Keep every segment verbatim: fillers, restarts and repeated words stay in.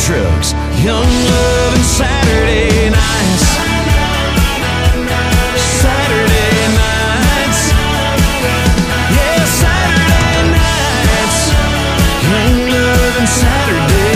trucks, young love and Saturday nights. Saturday nights. Yeah, Saturday nights. Young love and Saturday nights.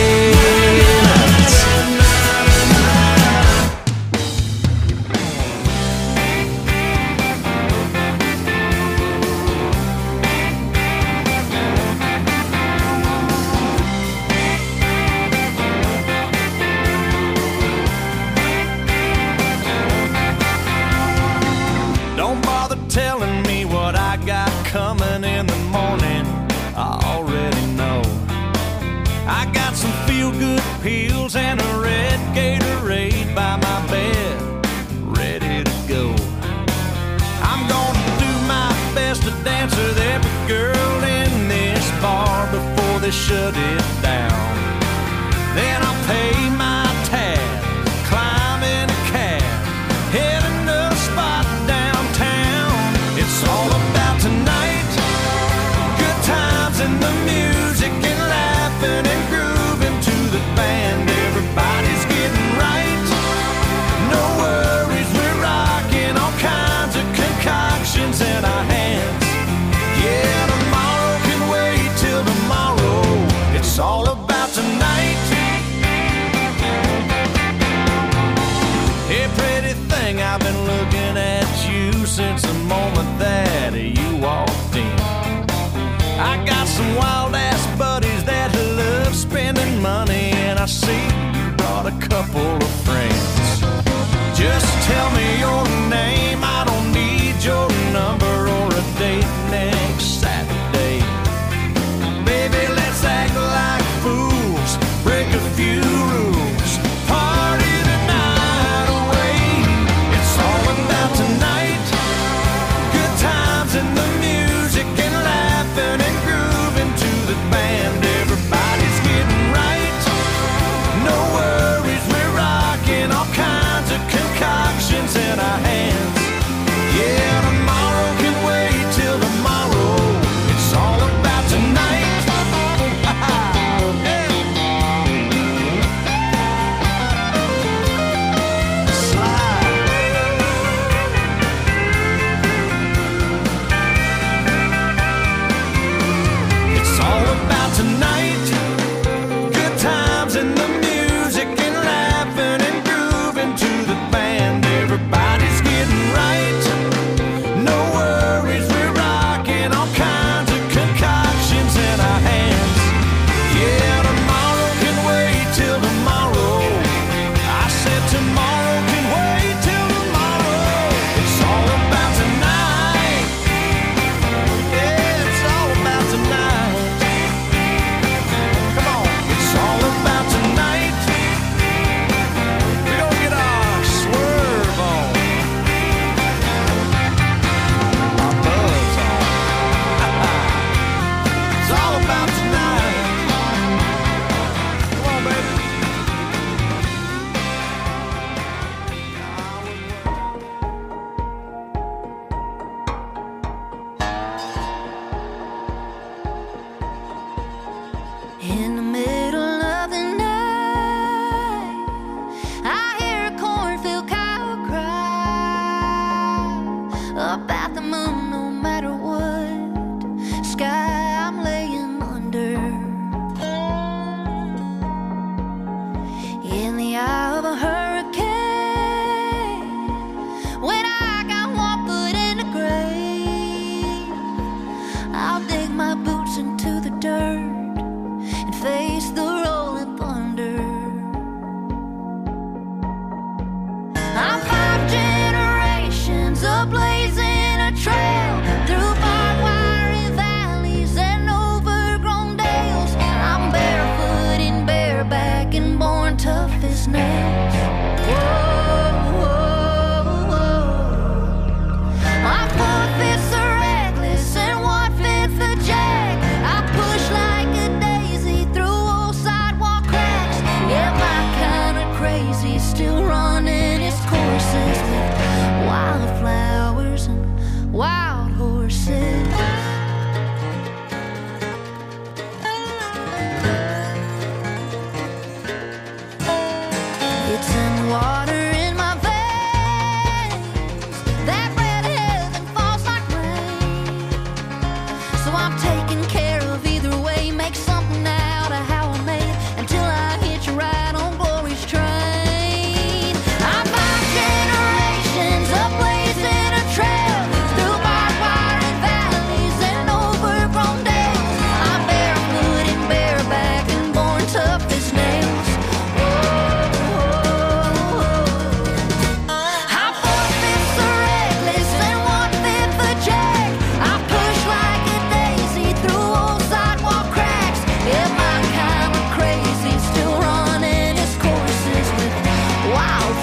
Don't bother telling me what I got coming in the morning, I already know. I got some feel-good pills and a red Gatorade by my bed, ready to go. I'm gonna do my best to dance with every girl in this bar before they shut it down. Then I'll pay my tab, climb in a cab, heading to a spot downtown. It's all about tonight, good times and the music and laughing and grooving to the band. Everybody's getting right, no worries, we're rocking all kinds of concoctions in our hands. Yeah, tomorrow can wait till tomorrow. It's all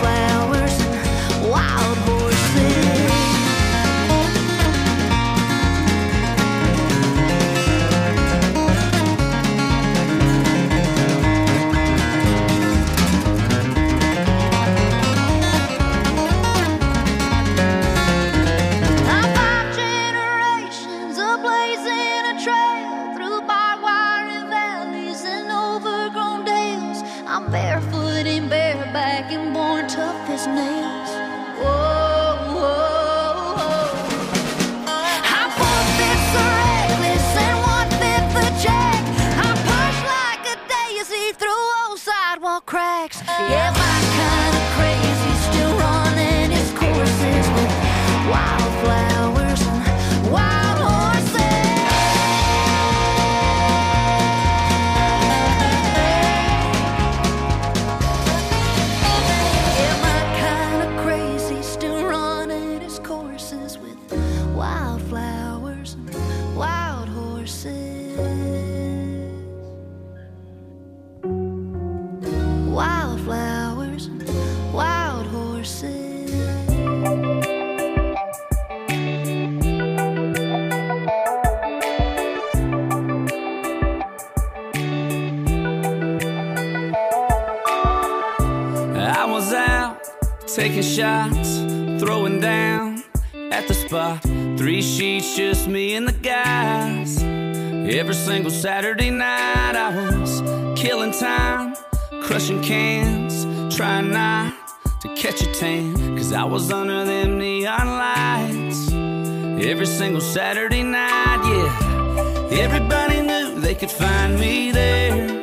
wildflowers and wild horses. Barefoot and bareback and born tough as nails. Whoa, whoa, whoa. I'm four-fifths a reckless and one-fifth a jack. I'm pushed like a daisy through old sidewalk cracks. Yeah, my kind of crazy still running its courses with wildflowers and wild horses. Wildflowers and wild horses. Wildflowers and wild horses. I was out taking shots, throwing down at the spot. Three sheets, just me and the guys. Every single Saturday night I was killing time, crushing cans, trying not to catch a tan, cause I was under them neon lights. Every single Saturday night, yeah. Everybody knew they could find me there.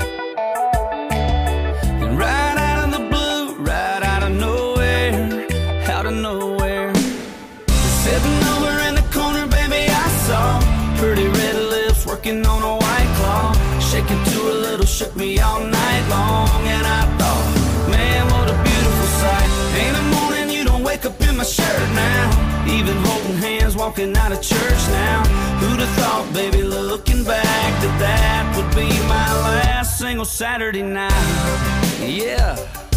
And right out of the blue, right out of nowhere, out of nowhere, sitting over in the corner, baby, I saw pretty red lips working on a white claw, shaking to a little, shook me all night long. And I thought, man, what a beautiful sight. Ain't a morning you don't wake up in my shirt now, even holding hands walking out of church now. Who'd have thought, baby, looking back, that that would be my last single Saturday night. Yeah,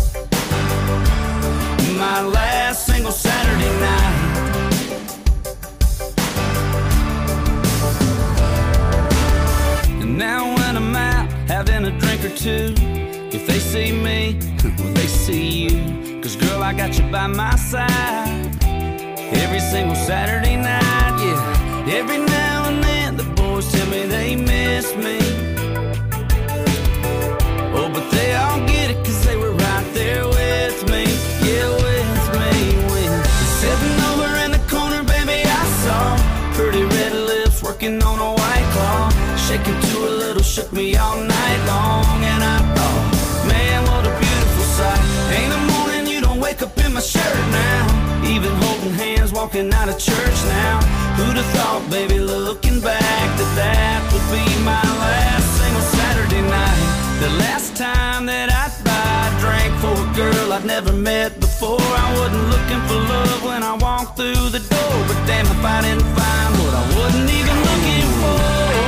my last single Saturday night. Now when I'm out having a drink or two, if they see me, well, they see you. Cause girl, I got you by my side every single Saturday night, yeah. Every now and then the boys tell me they miss me. Oh, but they all get it cause they were right there with me. Yeah, with me, with sitting over in the corner, baby, I saw pretty red lips working on a white claw, shaking to a little, shook me all night long. And I thought, man, what a beautiful sight. Ain't a morning you don't wake up in my shirt now, even holding hands walking out of church now. Who'd have thought, baby, looking back, that that would be my last single Saturday night. The last time that I'd buy a drink for a girl I'd never met before. I wasn't looking for love when I walked through the door, but damn if I didn't find what I wasn't even looking for.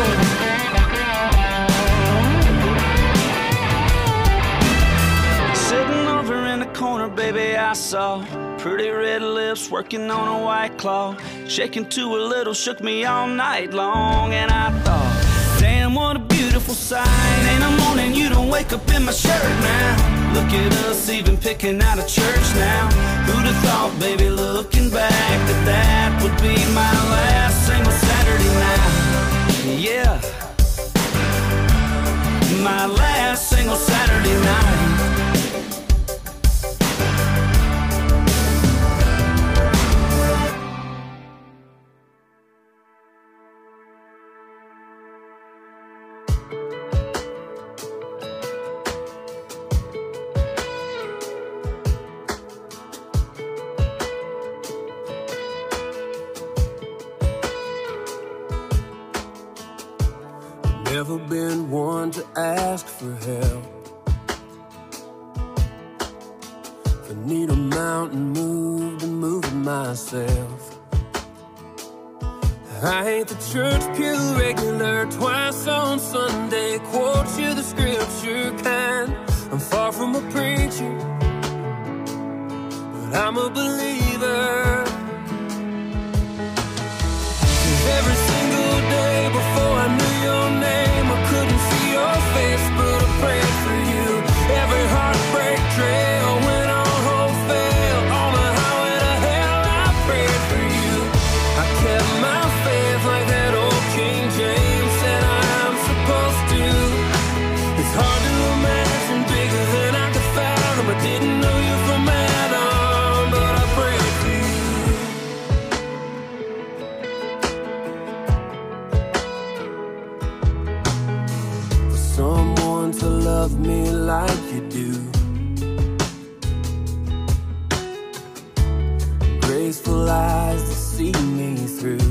Sitting over in the corner, baby, I saw pretty red lips working on a white claw, shaking to a little, shook me all night long. And I thought, damn, what a beautiful sight. Ain't a morning you don't wake up in my shirt now. Look at us even picking out of church now. Who'd have thought, baby, looking back, that that would be my last single Saturday night. Yeah, my last single Saturday night. Never been one to ask for help. If I need a mountain moved, I'm moving myself. I ain't the church pew regular, twice on Sunday, quote you the scripture kind. I'm far from a preacher, I'm a believer. 'Cause every single day before I knew your name, I couldn't see your face, but I prayed for you. Every heartbreak trail went on hope fail. On the highway to hell, I prayed for you. I kept my faith like that old King James said I'm supposed to. It's hard to imagine bigger than I could fathom. I didn't know you from Adam, but I prayed for you. For someone to love me like you do, graceful eyes to see me through,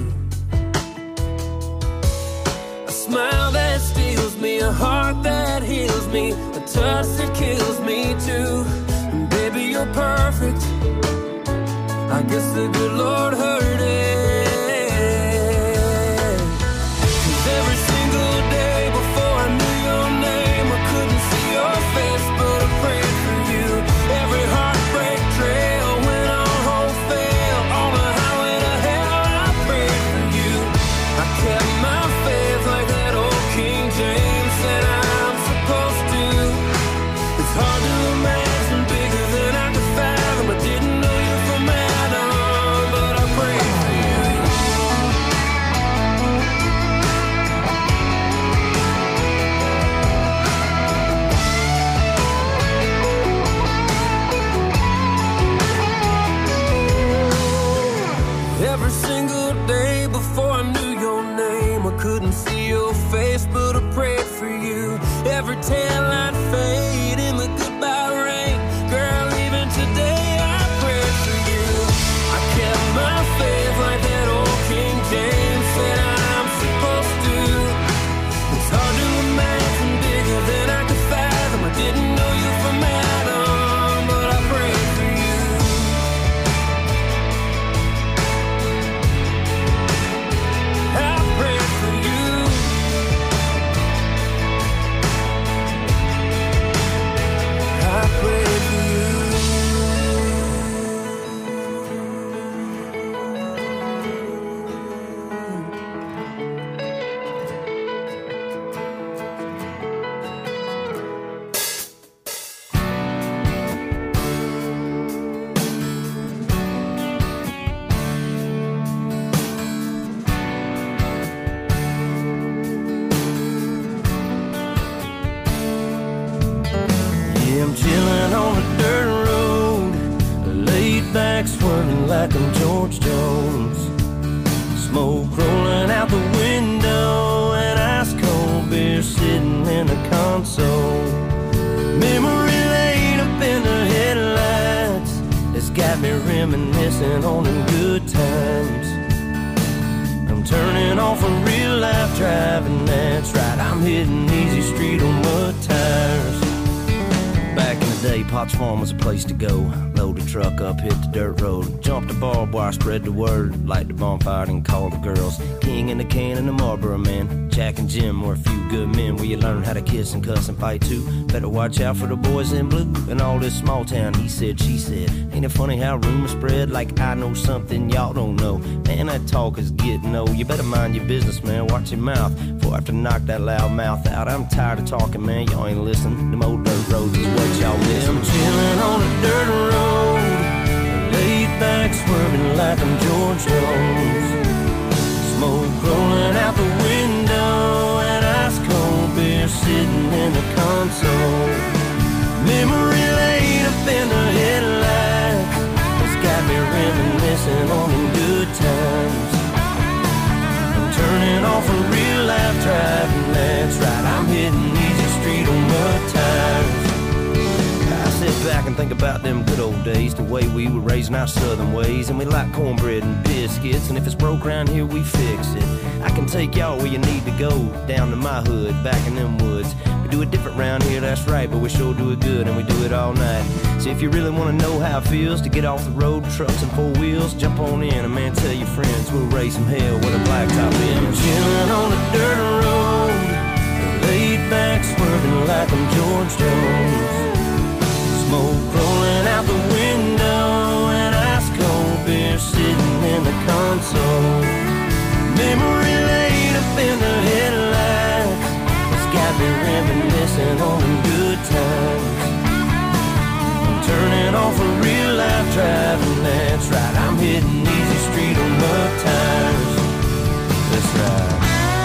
a smile that steals me, a heart that heals me, a touch that kills me too. And baby, you're perfect. I guess the good Lord heard it. 'Cause every single day before I knew your name, I couldn't see your face, but I prayed for you. Every heartbreak trail went on hope fail. On the highway to hell, I prayed for you. I kept my faith like that old King James said I'm supposed to. It's hard to imagine bigger than I could fathom. I didn't know you from Adam, but I prayed for you. Every single day before I knew your name, I couldn't see your face, but I prayed for you. Every tail I'd fade in the goodbye rain. Girl, even today I prayed for you. I kept my faith like that old King James said I'm supposed to. It's hard to imagine bigger than I could fathom. I didn't know you from Adam, but I prayed for you. I prayed for you. I prayed for you. Yeah, I'm chilling on a dirt road, laid back swerving like I'm George Jones. Smoke rolling out the window and ice cold beer sitting in the console. Memory laid up in the headlights, it's got me reminiscing on them good times. I'm turning off a real life driving, that's right, I'm hitting easy street on mud tires. Back in the day, Potts Farm was a place to go. Load the truck up, hit the dirt road, jump the barbed wire, spread the word, light the bonfire and call the girls. King and the can and the Marlboro man, Jack and Jim were a few good men where you learn how to kiss and cuss and fight too. Better watch out for the boys in blue and all this small town. He said, she said, ain't it funny how rumors spread like I know something y'all don't know. Man, that talk is getting old. You better mind your business, man, watch your mouth before I have to knock that loud mouth out. I'm tired of talking, man, y'all ain't listening. Them old dirt roads is what y'all miss. I'm chilling on a dirt road, laid back swerving like I'm George Jones. Smoke rolling out the window and ice cold beer sitting in the console. Memory laid up in the headlights, it's got me reminiscing on them good times. I'm turning off a real life driving, that's right, I'm hitting easy street on mud tires. I sit back and think about them good old days, the way we were raising our southern ways. And we like cornbread and biscuits, and if it's broke around here, we fix it. I can take y'all where you need to go, down to my hood, back in them woods. We do it different round here, that's right, but we sure do it good, and we do it all night. So if you really want to know how it feels to get off the road, trucks and four wheels, jump on in, and man, tell your friends, we'll raise some hell with a blacktop in. I'm chilling on a dirt road, laid back swerving like I'm George Jones. Smoke rolling out the window missing all the good times. I'm turning off a real life driving, that's right. I'm hitting easy street on mud tires. That's right.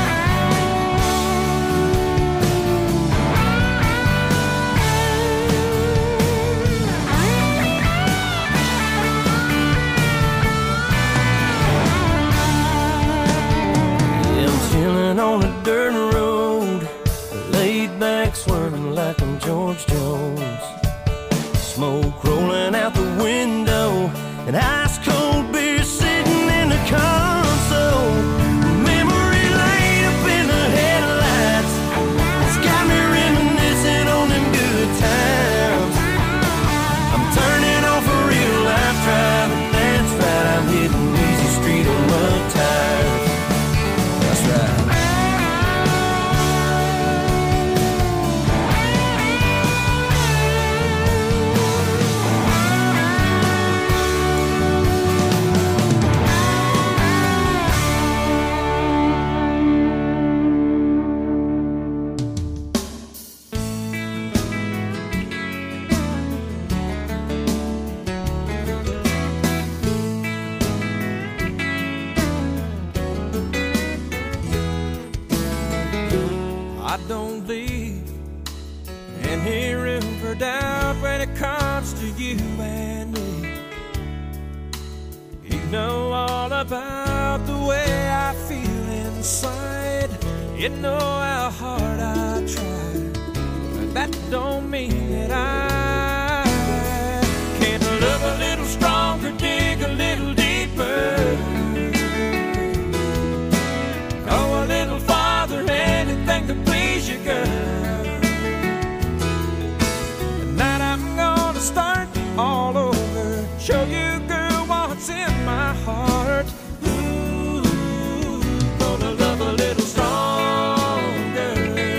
Chilling on a dirt road, laid back swerving like I'm George Jones. Smoke rolling out the window, and ice cold beer sitting in the console. Memory laid up in the headlights, it's got me reminiscing on them good times. I'm turning off a real life driving, that's right. I'm hitting easy street on mud tires. That's right. I don't leave any room for doubt when it comes to you and me. You know all about the way I feel inside. You know how hard I try, but that don't mean that I can't love a little stronger, dig a little deeper, go a little farther, anything to please you, girl. Tonight I'm gonna start all over, show you, girl, what's in my heart. Ooh, gonna love a little stronger.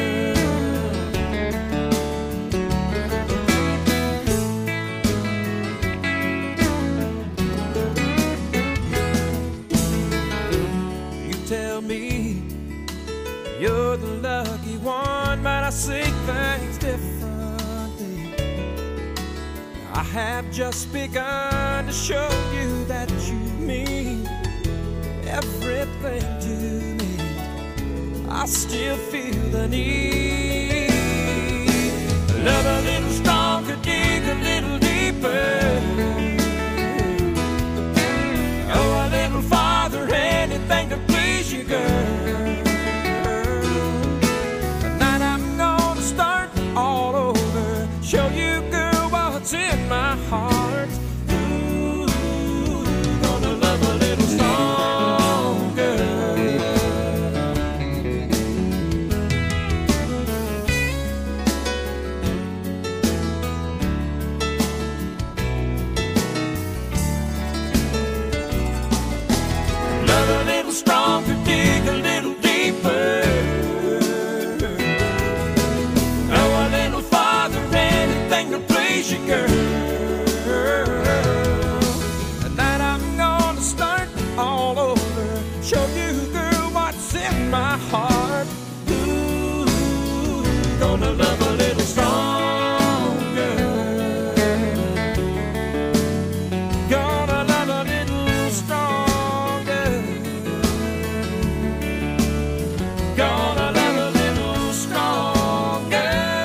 You tell me you're the lucky one, but I see things differently. I have just begun to show you that you mean everything to me. I still feel the need. Love a little stronger, dig a little deeper, go a little farther, anything to please you, girl. All over, show you, girl, what's in my heart. Ooh, gonna love a little stronger. Love a little stronger, dig a little deeper, to please you, girl. Tonight I'm gonna start all over, show you, girl, what's in my heart. Ooh, gonna love a little stronger, gonna love a little stronger, gonna love a little stronger.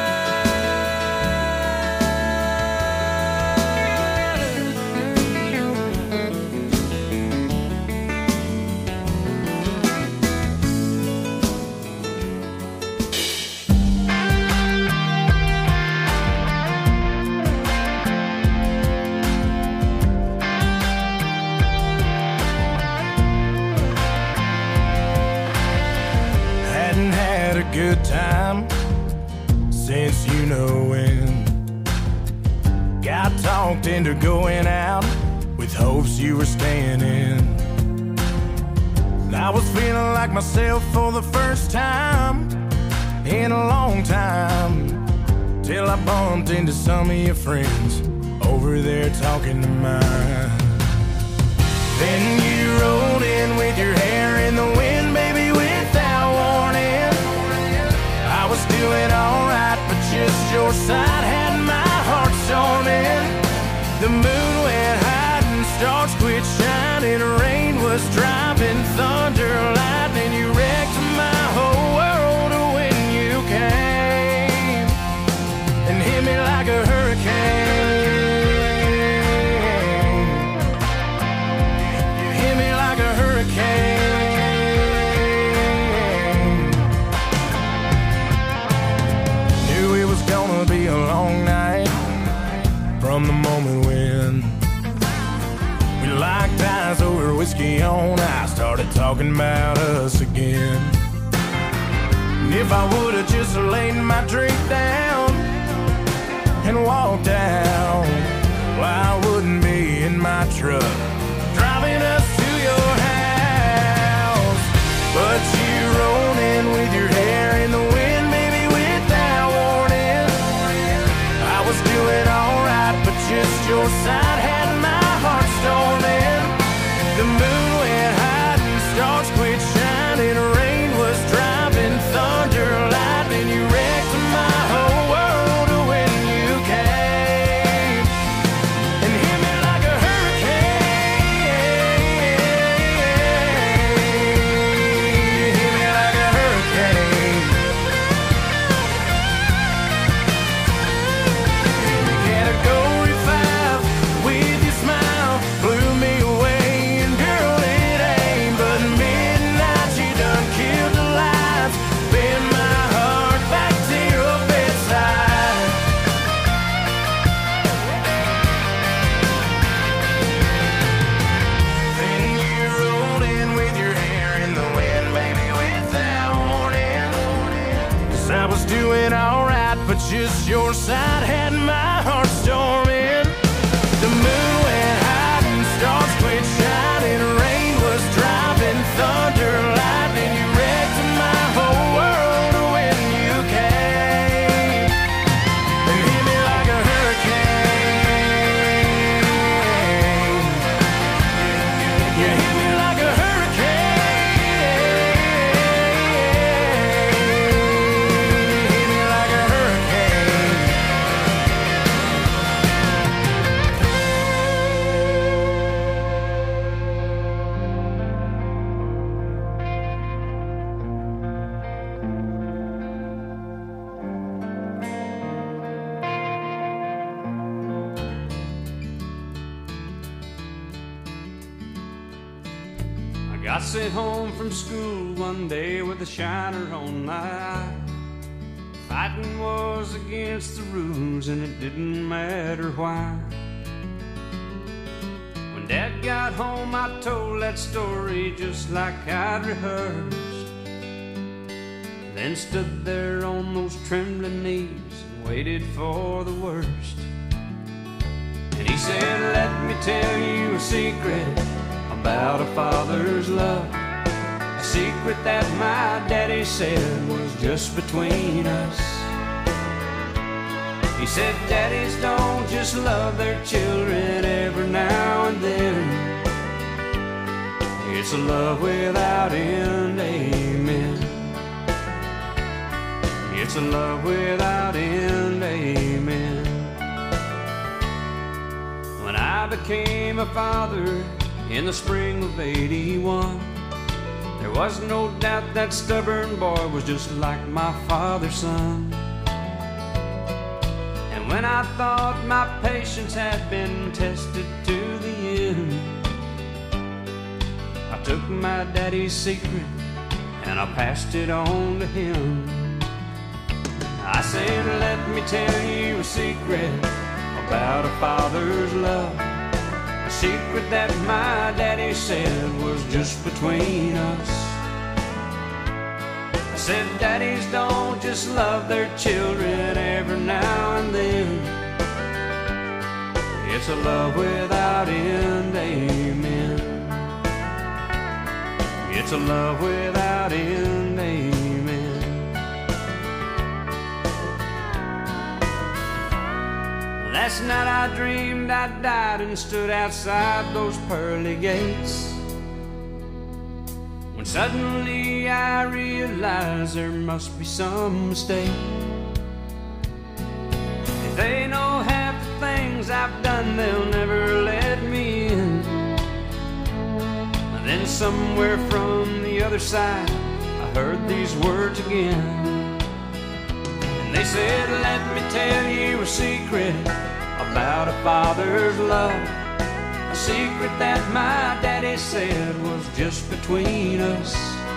Good time since you know when. Got talked into going out with hopes you were staying in. I was feeling like myself for the first time in a long time, till I bumped into some of your friends over there talking to mine. Then you rolled in with your hair in the wind, baby, without warning. I was doing alright, but whiskey on, I started talking about us again. And if I would've just laid my drink down and walked out, well, I wouldn't be in my truck driving us to your house. But you rolled in with your hair in the wind, maybe without warning. I was doing alright, but just your side had my heart storming. The moon went high and stars quit shining. Rain was driving, thunder, lightning. You wrecked my whole world when you came and hit me like a hurricane. Hit me like a hurricane. Category five with your smile blew me away. And girl, it ain't but midnight. You done killed the lights, bend my heart back to your bedside. Then you rolled in with your hair in the wind, baby, without warning. 'Cause I was doing alright, but just your side had my heart storming. The moon went high and stars quit shining. Rain was driving, thunder, lightning. You wrecked my whole world when you came and hit me like a hurricane. You hit me like a hurricane. Hit me like a hurricane. I got sent home from school one day with a shiner on my eye. Fighting was against the rules and it didn't matter why. When Dad got home I told that story just like I'd rehearsed. Then stood there on those trembling knees and waited for the worst. And he said, let me tell you a secret about a father's love. A secret that my daddy said was just between us. He said, daddies don't just love their children every now and then. It's a love without end, amen. It's a love without end, amen. When I became a father in the spring of eighty-one, there was no doubt that stubborn boy was just like my father's son. And when I thought my patience had been tested to the end, I took my daddy's secret and I passed it on to him. I said, let me tell you a secret about a father's love. A secret that my daddy said was just between us. I said, daddies don't just love their children every now and then. It's a love without end, amen. It's a love without end, amen. Last night I dreamed I died and stood outside those pearly gates, when suddenly I realized there must be some mistake. If they know half the things I've done, they'll never let me in. And then somewhere from the other side I heard these words again. They said, let me tell you a secret about a father's love. A secret that my daddy said was just between us.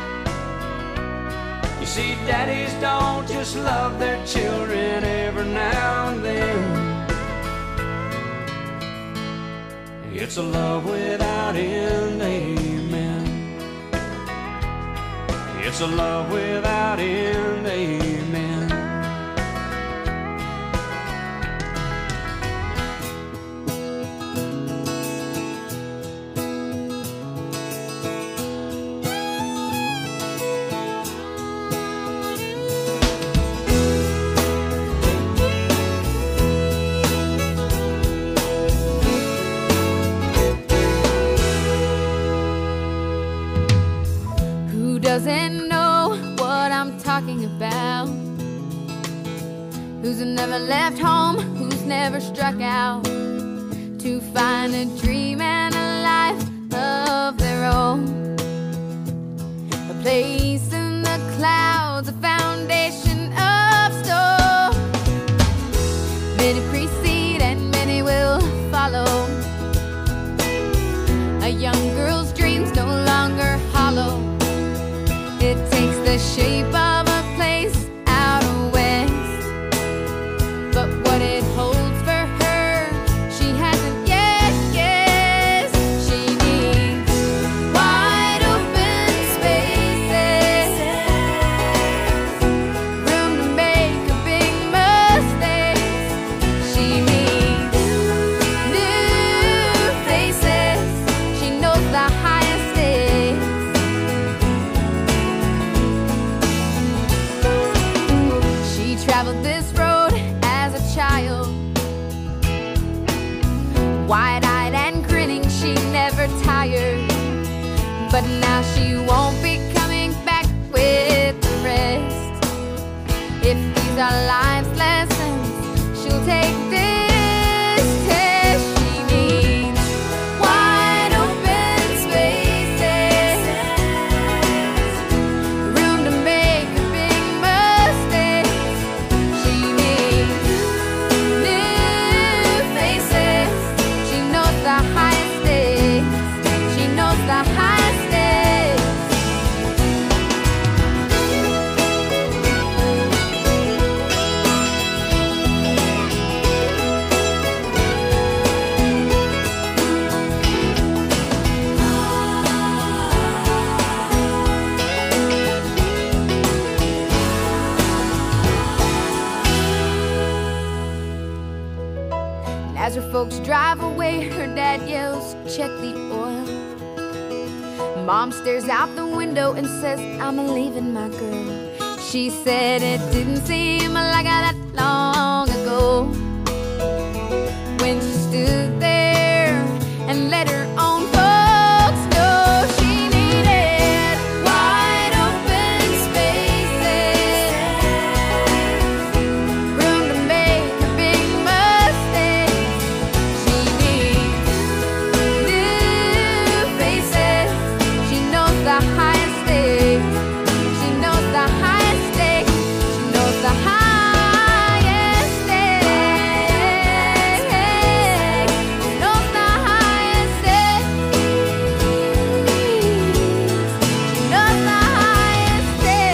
You see, daddies don't just love their children every now and then. It's a love without end, amen. It's a love without end, amen. Doesn't know what I'm talking about. Who's never left home, who's never struck out to find a dream and a life of their own. A place in the clouds, a foundation of stone. Many precede and many will follow. A young girl's dreams no longer hollow. It takes the shape of a place out west, but what it holds for her, she hasn't yet guessed. She needs wide open spaces, room to make a big mistake. She needs new faces. She knows the highest stakes. Traveled this road as a child, wide-eyed and grinning, she never tired. But now she won't be coming back with the rest. If these are life's lessons, she'll take this test. She needs wide open spaces, room to make a big mistake. She needs new faces. She knows the highest stakes. She knows the highest stakes. As her folks drive away, her dad yells, "Check the oil." Mom stares out the window and says, "I'm leaving my girl." She said it didn't seem like that long ago, when she stood there and let her own folks know she needed wide open spaces, room to make a big mistake. She needs new faces. She knows the highest stakes. She knows the highest stakes. She knows the highest stakes. She knows the highest stakes. She knows the highest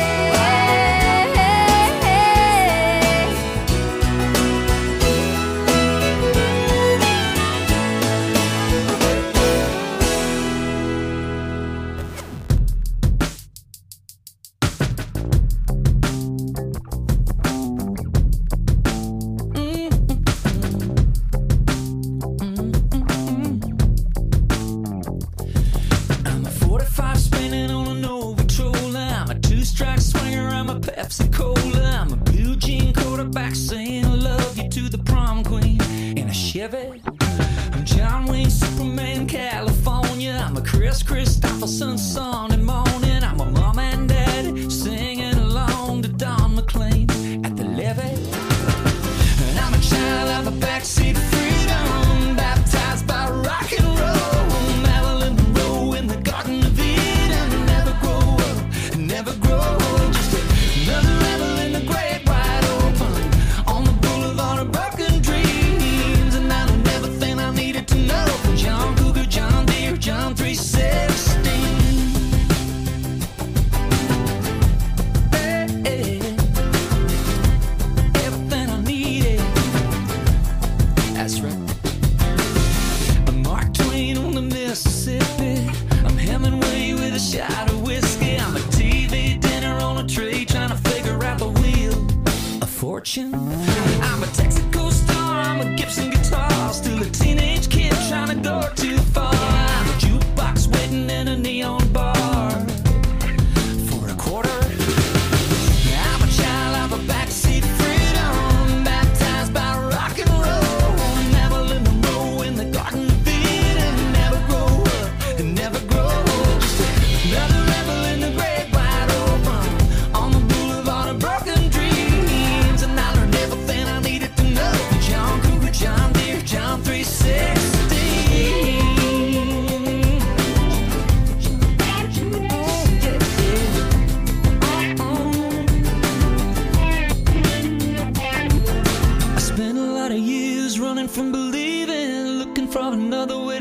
I'm a forty-five spinning on an old controller. I'm a two-strike swinger. I'm a Pepsi Cola. I'm a blue jean quarterback saying I love you to the prom queen in a Chevy. I'm John Wayne, Superman, California. I'm a Chris Christopherson Sunday morning. I'm a mom and dad singing along to Don McLean at the levee. And I'm a child of the backseat of freedom, baptized by rock and roll. Marilyn Monroe in the Garden of Eden. Never grow up, never grow old. Just another rebel in the great wide open, on the boulevard of broken dreams. And I know everything I needed to know from John Cougar, John Deere, John three sixteen.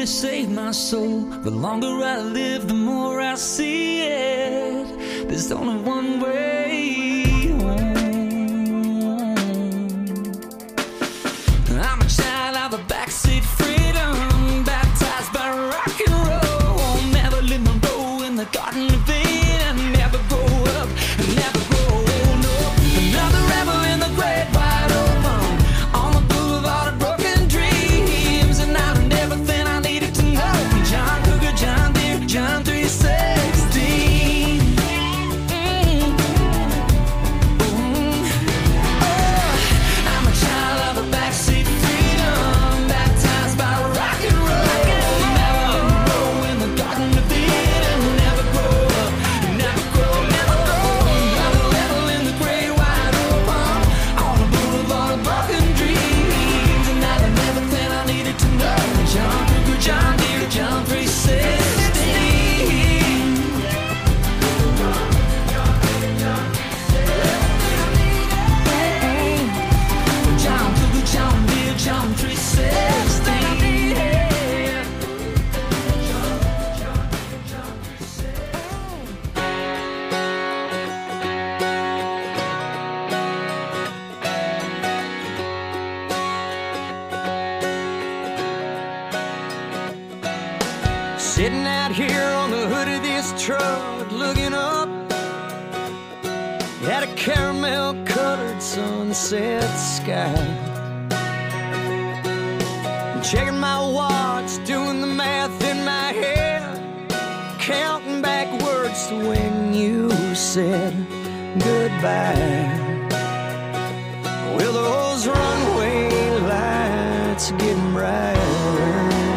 to save my soul. The longer I live, the more I see it. There's only one way home. I'm a child of the backseat freedom, baptized by rock and roll. Never live my role in the Garden of Eden. Never grow up, never grow old. No, another rebel in the great wide open, on the boulevard of broken dreams, and I learned everything I needed to know from John Cougar, John Deere, John three sixteen. Mm. Mm. Oh, I'm a child of the backseat freedom, baptized by rock and roll. Never grow in the Garden of Eden. Never grow up, never grow, never grow. Another level in the great wide open, on the boulevard of broken dreams, and I learned everything I needed to know. John Cougar, John Deere, John three sixteen. John Cougar, John Deere, John three sixteen. Sitting out here on the hood of this truck, looking up at a caramel-colored sunset sky. Checking my watch, doing the math in my head, counting backwards to when you said goodbye. Well, those runway lights are getting brighter.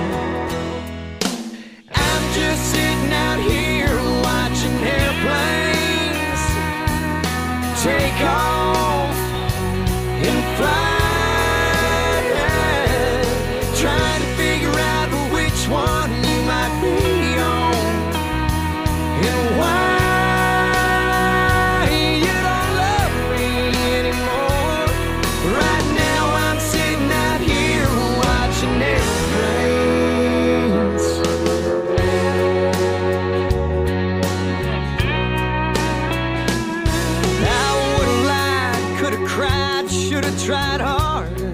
I'm just sitting out here watching airplanes take off and fly, trying to figure out which one you might be on and why you don't love me anymore. Right now I'm sitting out here watching airplanes. I would've lied, could've cried, should've tried harder,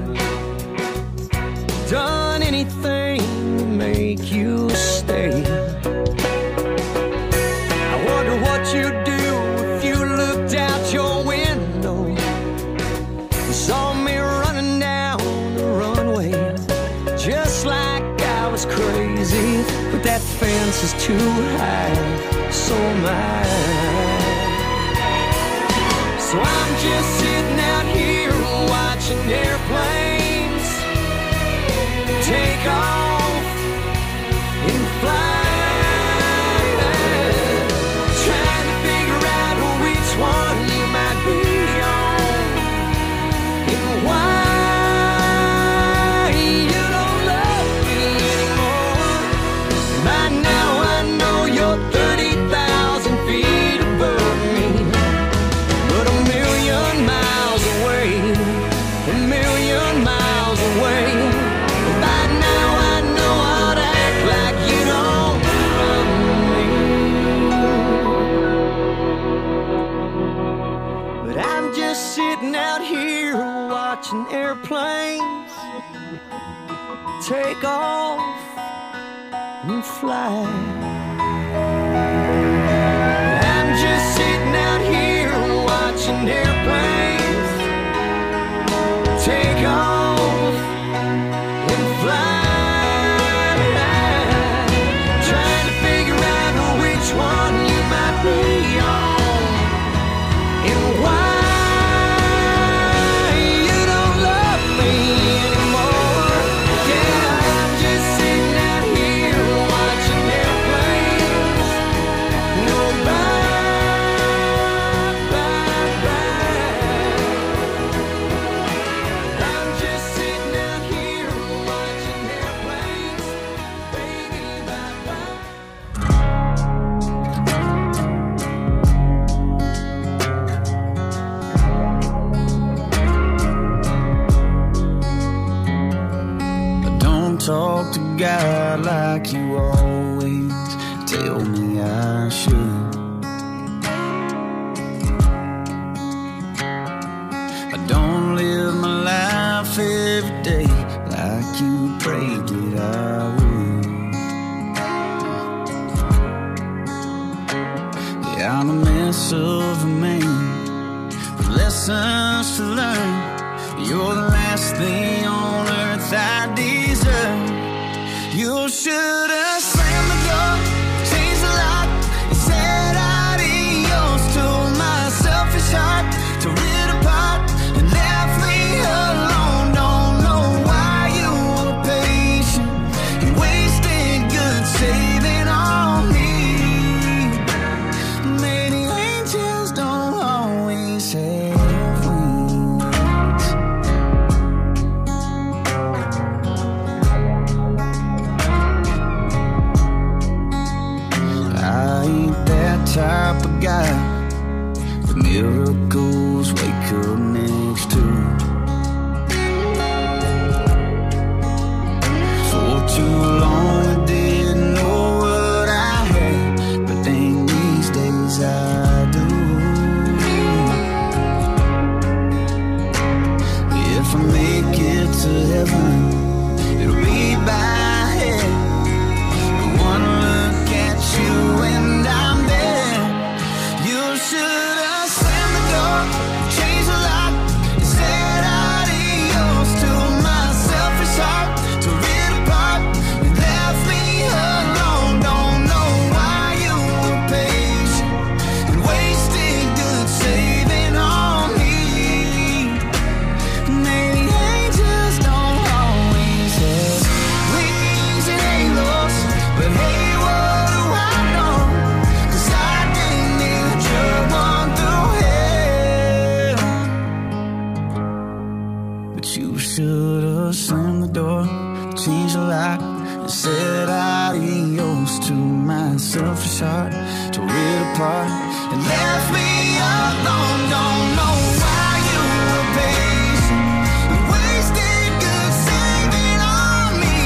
done anything to make you stay. I wonder what you'd do if you looked out your window and saw me running down the runway, just like I was crazy. But that fence is too high, so am I. So I'm just sitting out here watching airplanes take off and fly, trying to figure out which one you might be on and why you don't love me anymore. By now I know you're thirty thousand feet above me, but a million miles away, a million miles away. By now I know I'd act like you don't love me, but I'm just sitting out here watching airplanes take off and fly. I'm just sitting out here watching airplanes take off and fly, trying to figure out which one you might be on and why you don't love me anymore. Yeah, I'm just sitting out here watching airplanes go by, by, by. I'm just like you always tell me I should. I don't live my life every day like you prayed that I would. Yeah, I'm a mess of a man with lessons to learn. You're the last thing on earth I deserve. You should have slammed the door, changed the lock, and said adios to my selfish heart. Tore it apart and left me alone. Don't know why you were patient. You wasted good saving on me. Maybe angels don't always have wings. I ain't that type of guy that miracles wake up next to. For too long I didn't know what I had, but then these days I do. If I make it to heaven, it'll be by head. One look at you and I'm there. You should have slammed the door, changed the lock, and said adios to my selfish heart. Tore it apart and left me alone. Don't know why you were patient and wasted good saving on me. Maybe angels don't always have wings and halos, but hey, what do I know? 'Cause I didn't even drug one through hell. But you should have slammed the door, changed the lock, and said adios to my selfish heart. Tore it apart and left me alone. Don't know why you were patient and wasted good saving on me.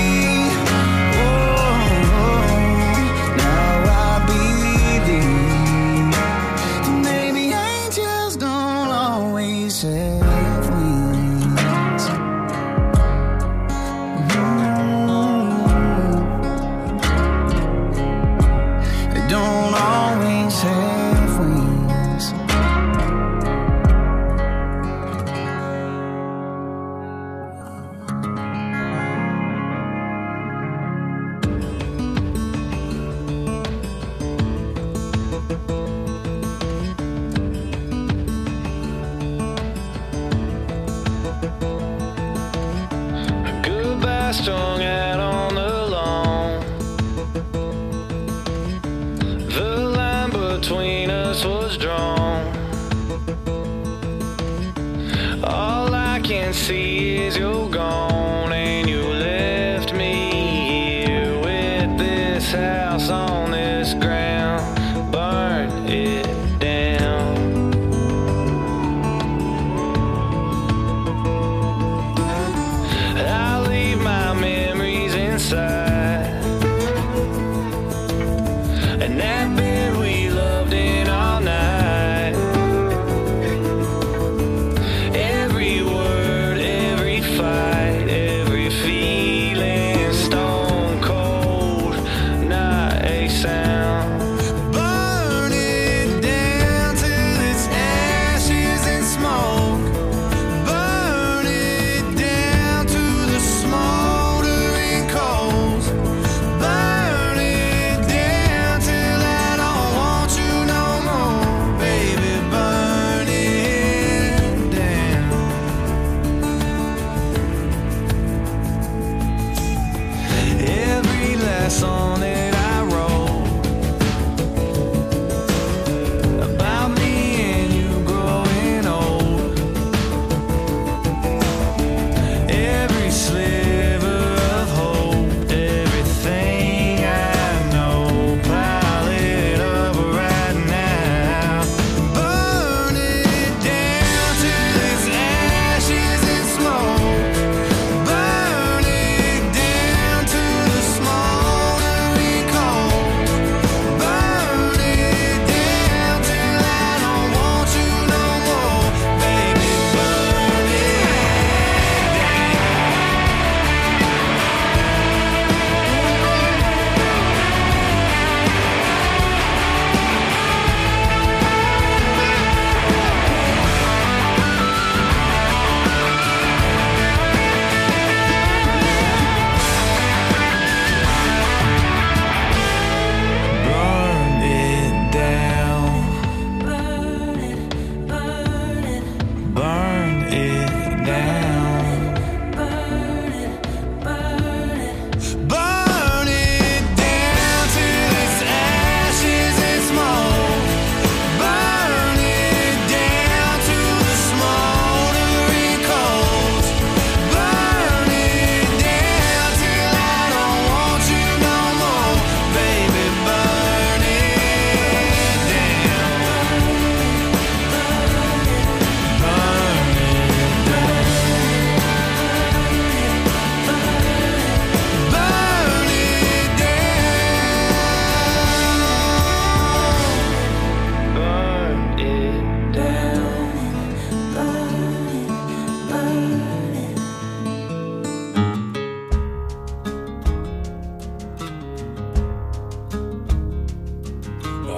Oh, now I believe maybe angels don't always have wings. Mm. They don't always have wings. Goodbye strung out on the lawn. The line between us was drawn. All I can see is you're gone, and you left me here with this house on this ground. Burn it down. I leave my memories inside, and that bed we loved in all night. Every word, every fight, every feeling, stone cold, not a sound. Burn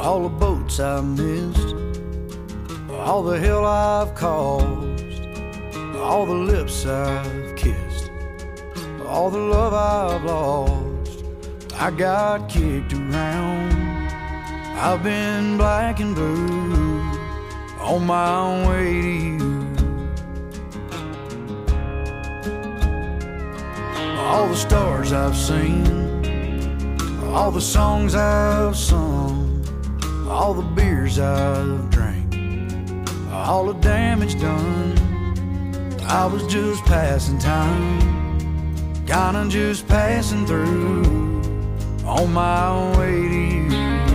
all the boats I've missed, all the hell I've caused, all the lips I've kissed, all the love I've lost. I got kicked around, I've been black and blue, on my way to you. All the stars I've seen, all the songs I've sung, all the beers I've drank, all the damage done. I was just passing time, kinda just passing through, on my way to you.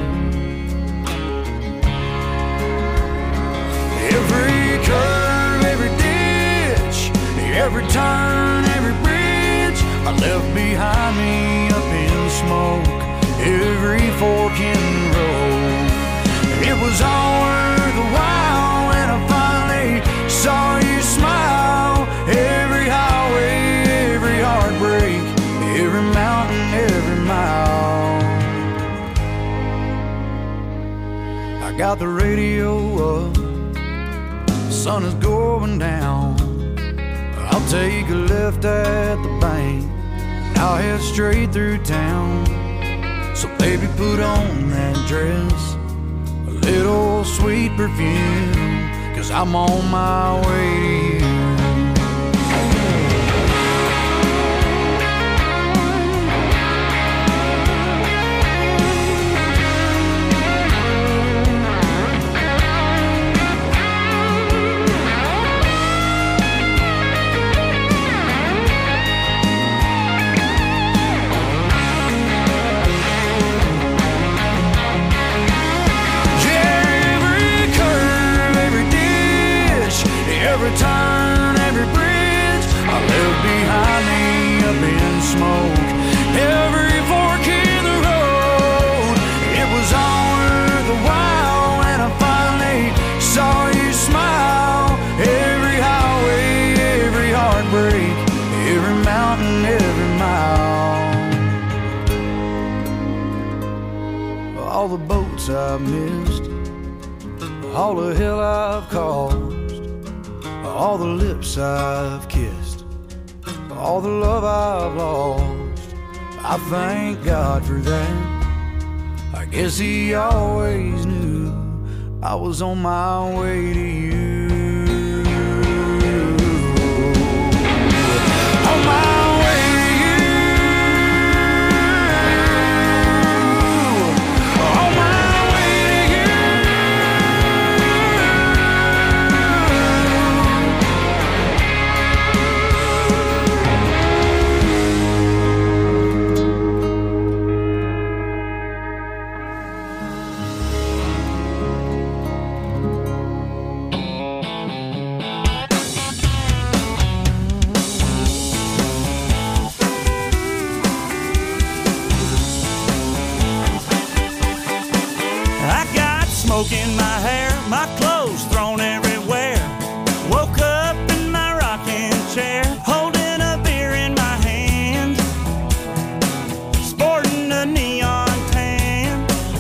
Every curve, every ditch, every turn, every bridge I left behind me up in smoke, every fork in the road. It was all worth a while when I finally saw you smile. Every highway, every heartbreak, every mountain, every mile. I got the radio up, the sun is going down. I'll take a left at the bank, I'll head straight through town. So baby, put on that dress, a little sweet perfume, 'cause I'm on my way to you. Every turn, every bridge I left behind me up in smoke, every fork in the road. It was all worth a while when I finally saw you smile. Every highway, every heartbreak, every mountain, every mile. All the boats I've missed, all the hell I've caused, all the lips I've kissed, all the love I've lost. I thank God for that. I guess He always knew I was on my way to you. On my way to you. On my way to you. Smoke in my hair, my clothes thrown everywhere. Woke up in my rocking chair, holding a beer in my hand, sporting a neon tan.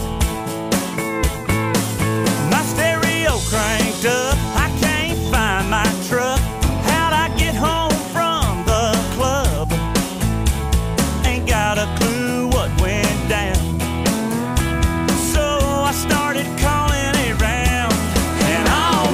My stereo cranked up, I can't find my truck. How'd I get home from the club? Ain't got a clue what went down. So I started calling around, and all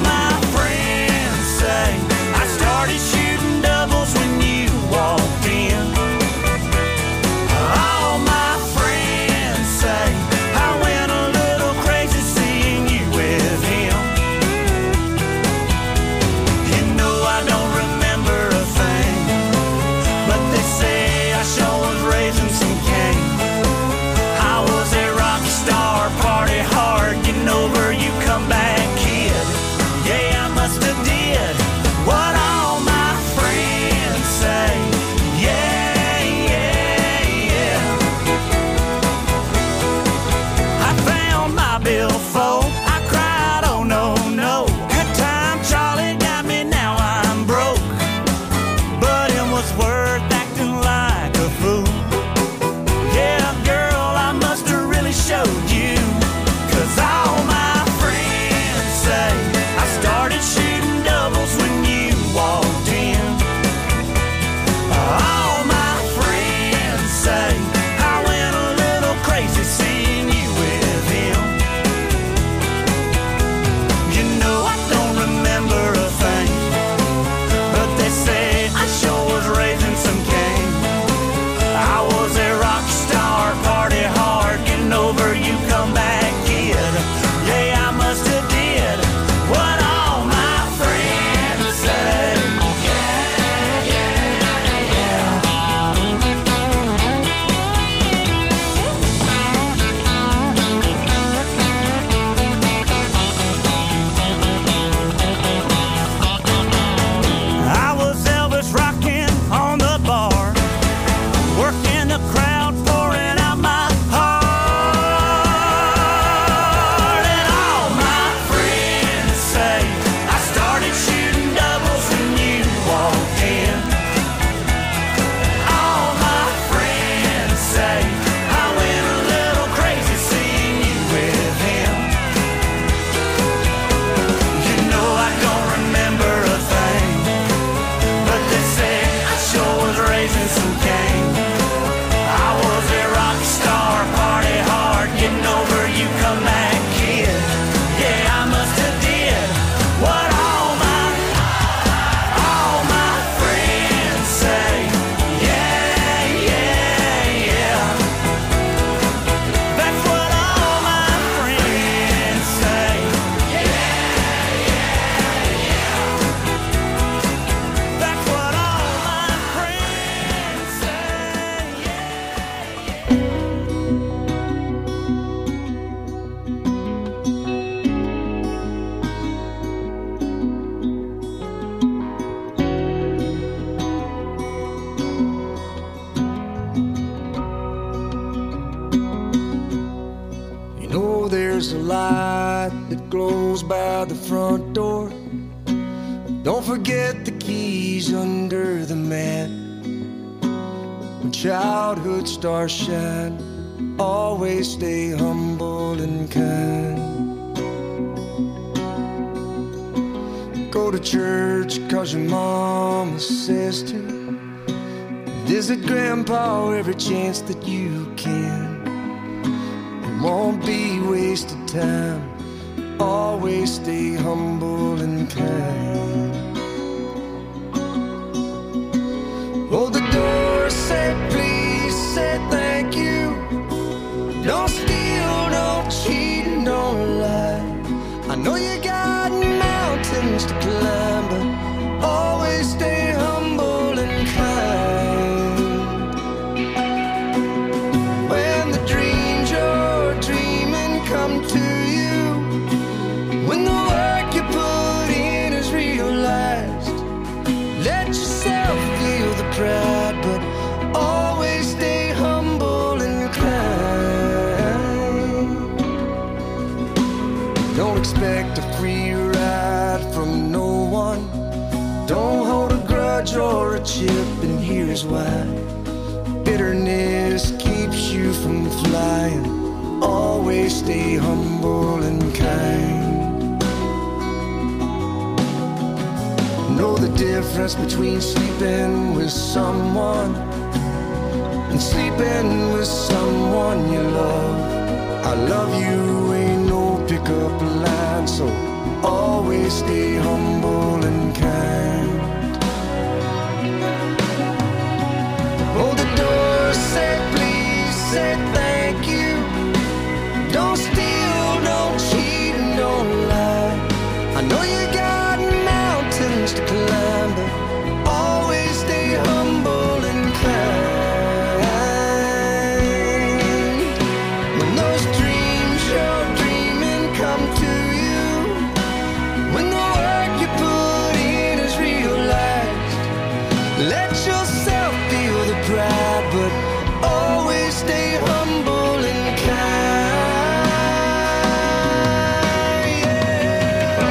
there's a light that glows by the front door. Don't forget the keys under the mat. When childhood stars shine, always stay humble and kind. Go to church cause your mama says to. Visit grandpa every chance that you can. It won't be wasted time. Always stay humble and kind. Hold the door, say please, say thank you. Don't steal, don't cheat, and don't lie. I know you got mountains to climb, but always stay humble and kind. When the dreams you're dreaming come to you, when the work you put in is realized, let yourself feel the pride, but always stay humble and kind. Don't expect a free ride from no one. Don't hold a grudge or a chip, and here's why. Bitterness keeps you from flying. Always stay humble and kind. Know the difference between sleeping with someone and sleeping with someone you love. I love you ain't no pickup line, so always stay humble and kind. Hold the door, say please, say thank you. Don't steal, don't cheat, and don't lie. I know you got mountains to climb, but always stay humble and kind. When those dreams you're dreaming come to you, when the work you put in is realized, let yourself feel the pride, but always stay humble and kind. Yeah.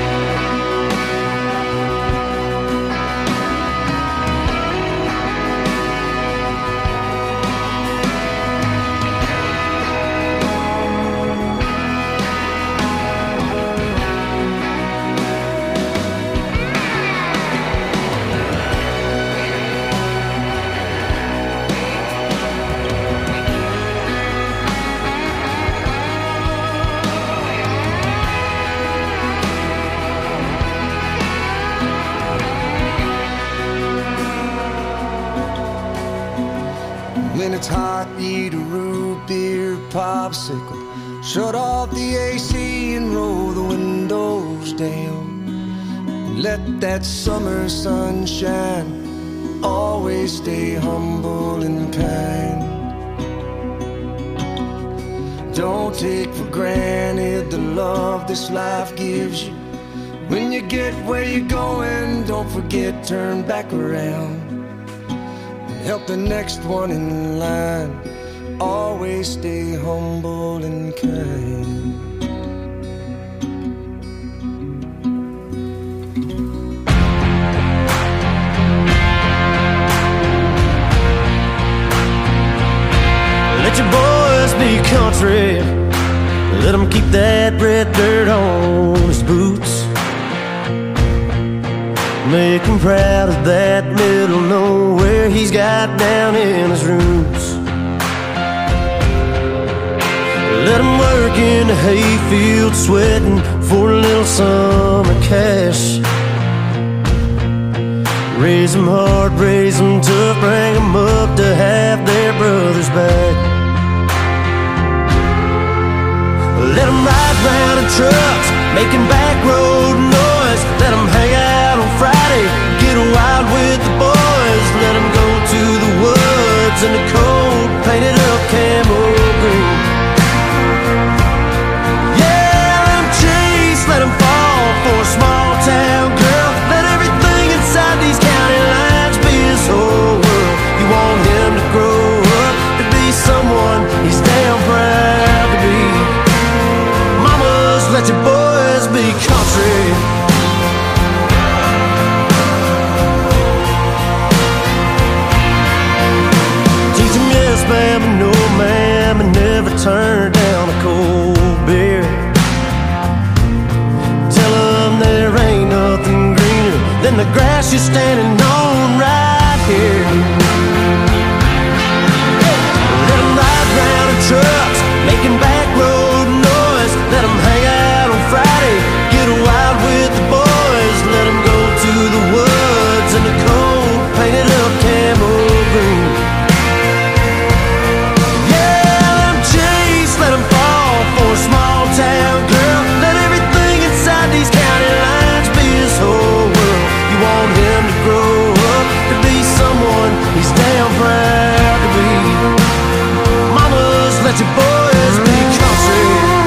When it's hot, eat a root beer popsicle. Shut off the A C and roll the windows down. Let that summer sun shine. Always stay humble and kind. Don't take for granted the love this life gives you. When you get where you're going, don't forget, turn back around. Help the next one in line. Always stay humble and kind. Let your boys be country. Let them keep that red dirt on his boots. Make him proud of that middle nowhere he's got down in his roots. Let him work in the hayfield, sweating for a little summer cash. Raise them hard, raise them tough, bring them up to have their brothers back. Let them ride round in trucks, making back road noise. Let them hang out on Friday, get wild with the boys. Let them go to the woods in the cold, painted up camo green. Yeah, let them chase, let them fall for a small town girl. Let everything inside these county lines be his whole world. You want him to grow up to be someone he's damn proud to be. turn down a cold beer. Tell them there ain't nothing greener than the grass you're standing on right here. Let them ride round in trucks, making back road noise. Let them hang out on Friday, get wild with the boys. Let them go to the woods in the cold, painted up camo green. Yeah, let them chase, let them fall for a small town girl. Let everything inside these county lines be his whole world. You want him to grow up to be someone he's damn proud to be. Mamas, let your boys be country.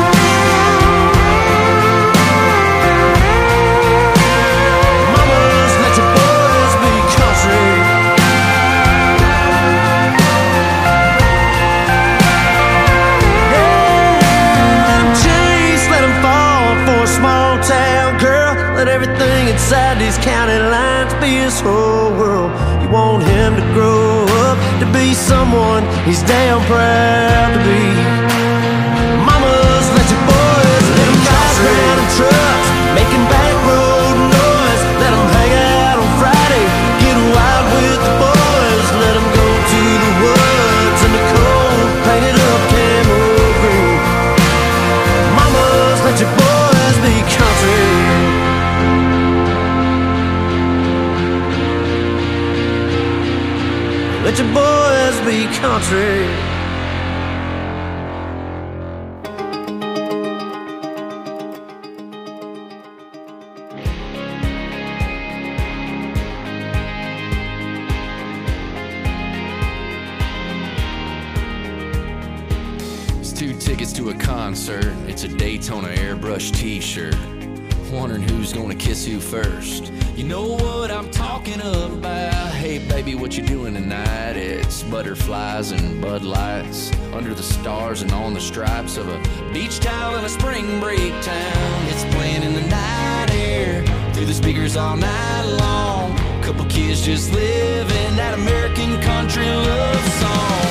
Mamas, let your boys be country. Small town girl, let everything inside these county lines be his whole world. You want him to grow up to be someone he's damn proud to be. Mamas, let your boys let them drive around in trucks, making back road noise. Let them hang out on Friday, get wild with the boys. Let them go to the woods in the cold, painted up camo green. Mamas, let your boys be country. Let your boys be country. It's two tickets to a concert. It's a Daytona airbrush t-shirt. Wondering who's gonna kiss who first. You know what I'm talking about. Hey baby, what you doing tonight? It's butterflies and Bud Lights under the stars and on the stripes of a beach towel in a spring break town. It's playing in the night air through the speakers all night long. Couple kids just living that American country love song.